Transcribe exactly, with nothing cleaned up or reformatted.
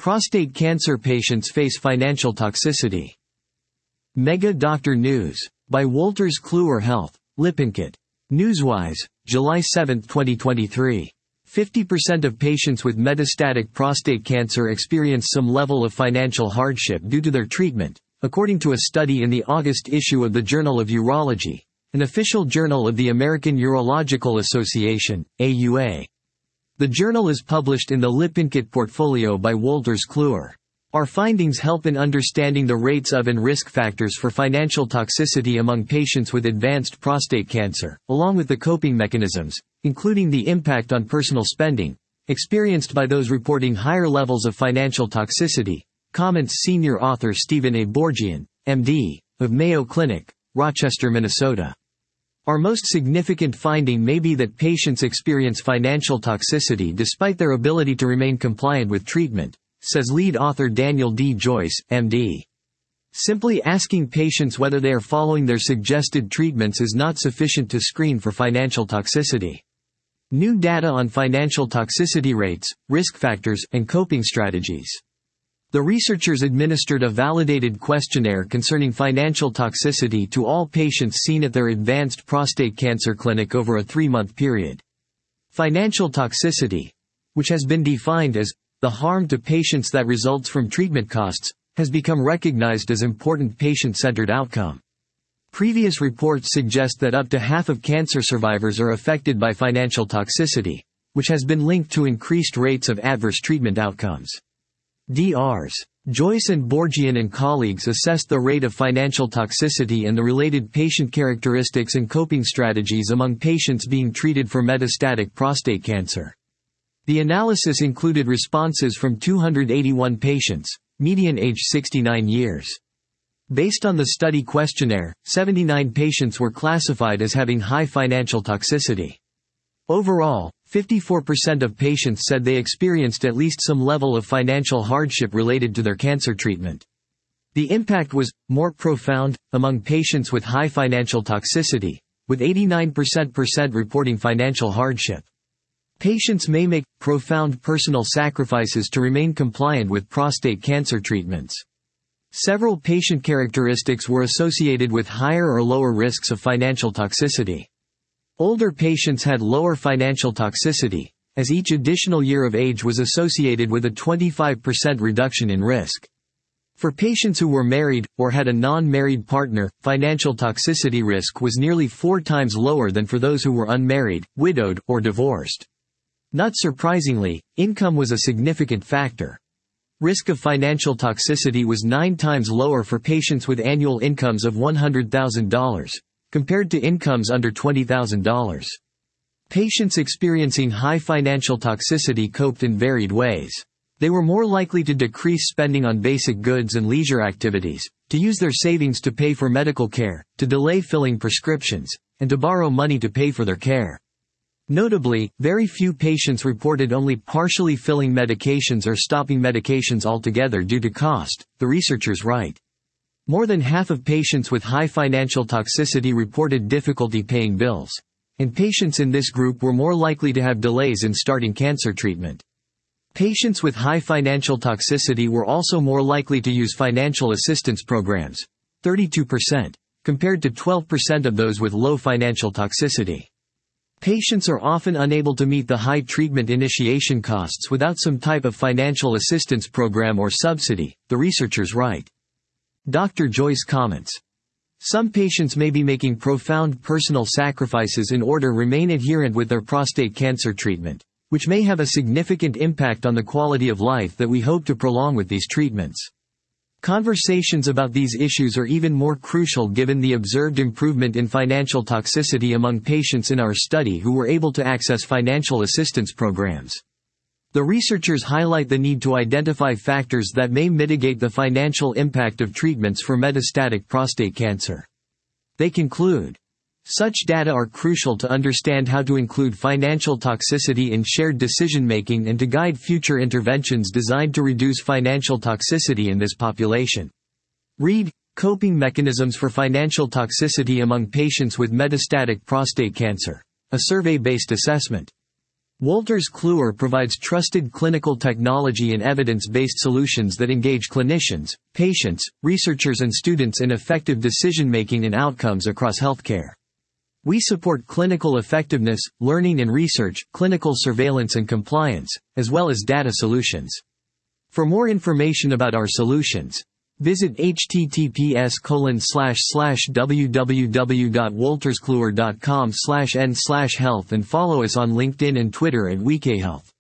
Prostate cancer patients face financial toxicity. Mega Doctor News. By Wolters Kluwer Health, Lippincott. Newswise, July seventh twenty twenty-three. fifty percent of patients with metastatic prostate cancer experience some level of financial hardship due to their treatment, according to a study in the August issue of the Journal of Urology, an official journal of the American Urological Association, A U A. The journal is published in the Lippincott portfolio by Wolters Kluwer. Our findings help in understanding the rates of and risk factors for financial toxicity among patients with advanced prostate cancer, along with the coping mechanisms, including the impact on personal spending, experienced by those reporting higher levels of financial toxicity, comments senior author Stephen A. Bourgian, M D, of Mayo Clinic, Rochester, Minnesota. Our most significant finding may be that patients experience financial toxicity despite their ability to remain compliant with treatment, says lead author Daniel D. Joyce, M D. Simply asking patients whether they are following their suggested treatments is not sufficient to screen for financial toxicity. New data on financial toxicity rates, risk factors, and coping strategies. The researchers administered a validated questionnaire concerning financial toxicity to all patients seen at their advanced prostate cancer clinic over a three-month period. Financial toxicity, which has been defined as the harm to patients that results from treatment costs, has become recognized as important patient-centered outcome. Previous reports suggest that up to half of cancer survivors are affected by financial toxicity, which has been linked to increased rates of adverse treatment outcomes. Doctors Joyce and Bourgian and colleagues assessed the rate of financial toxicity and the related patient characteristics and coping strategies among patients being treated for metastatic prostate cancer. The analysis included responses from two hundred eighty-one patients, median age sixty-nine years. Based on the study questionnaire, seventy-nine patients were classified as having high financial toxicity. Overall, fifty-four percent of patients said they experienced at least some level of financial hardship related to their cancer treatment. The impact was more profound among patients with high financial toxicity, with eighty-nine percent reporting financial hardship. Patients may make profound personal sacrifices to remain compliant with prostate cancer treatments. Several patient characteristics were associated with higher or lower risks of financial toxicity. Older patients had lower financial toxicity, as each additional year of age was associated with a twenty-five percent reduction in risk. For patients who were married, or had a non-married partner, financial toxicity risk was nearly four times lower than for those who were unmarried, widowed, or divorced. Not surprisingly, income was a significant factor. Risk of financial toxicity was nine times lower for patients with annual incomes of one hundred thousand dollars. Compared to incomes under twenty thousand dollars. Patients experiencing high financial toxicity coped in varied ways. They were more likely to decrease spending on basic goods and leisure activities, to use their savings to pay for medical care, to delay filling prescriptions, and to borrow money to pay for their care. Notably, very few patients reported only partially filling medications or stopping medications altogether due to cost, the researchers write. More than half of patients with high financial toxicity reported difficulty paying bills. And patients in this group were more likely to have delays in starting cancer treatment. Patients with high financial toxicity were also more likely to use financial assistance programs, thirty-two percent, compared to twelve percent of those with low financial toxicity. Patients are often unable to meet the high treatment initiation costs without some type of financial assistance program or subsidy, the researchers write. Doctor Joyce comments. Some patients may be making profound personal sacrifices in order to remain adherent with their prostate cancer treatment, which may have a significant impact on the quality of life that we hope to prolong with these treatments. Conversations about these issues are even more crucial given the observed improvement in financial toxicity among patients in our study who were able to access financial assistance programs. The researchers highlight the need to identify factors that may mitigate the financial impact of treatments for metastatic prostate cancer. They conclude, such data are crucial to understand how to include financial toxicity in shared decision-making and to guide future interventions designed to reduce financial toxicity in this population. Read, Coping Mechanisms for Financial Toxicity Among Patients with Metastatic Prostate Cancer, a survey-based assessment. Wolters Kluwer provides trusted clinical technology and evidence-based solutions that engage clinicians, patients, researchers and students in effective decision-making and outcomes across healthcare. We support clinical effectiveness, learning and research, clinical surveillance and compliance, as well as data solutions. For more information about our solutions, visit h t t p s colon slash slash w w w dot wolters kluwer dot com slash n slash health and follow us on LinkedIn and Twitter at WeKHealth.